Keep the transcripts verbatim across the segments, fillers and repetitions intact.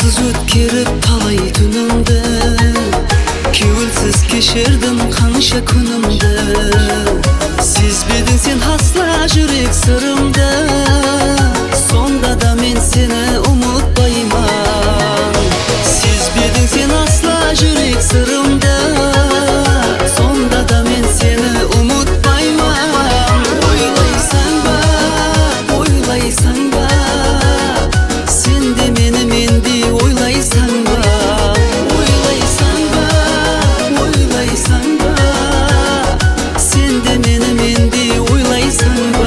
Ансыз өткеріп талай түнімді, кеуілсіз кешірдім қанша күнімді. Сезбедің сен асла жүрек сырымды, сонда да мен сені ұмытпаймын. Сезбедің сен асла жүрек сырымды, сонда да мен сені ұмытпаймын. Ойлайсың ба, ойлайсың ба, сен де мені мендей ойлайсың ба? Ойлайсың ба, ойлайсың ба, сен де мені мендей ойлайсың ба?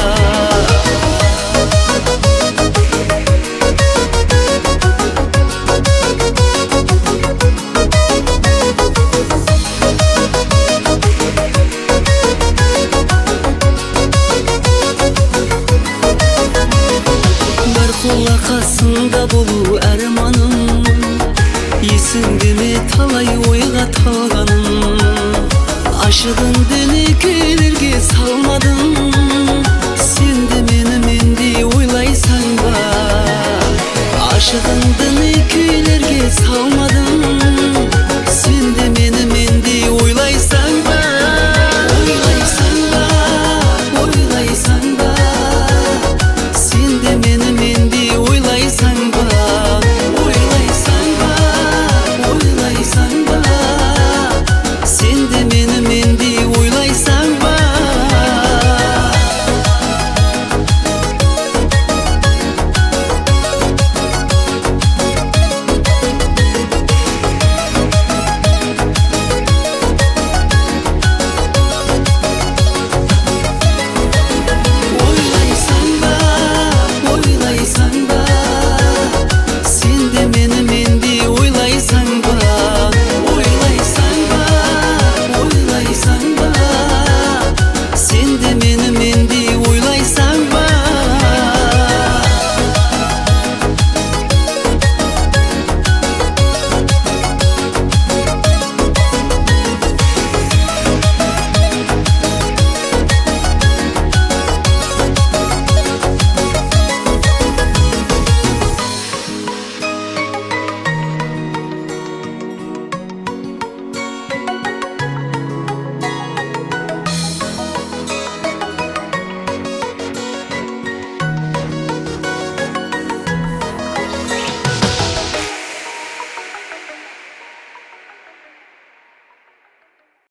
Қола қасында болу арманым, есіңде ме талай ойға талғаным. Ашығыңды некелерге салмадым, сен де мені мендей ойлайсың ба? Ашығыңды некелерге салмадым,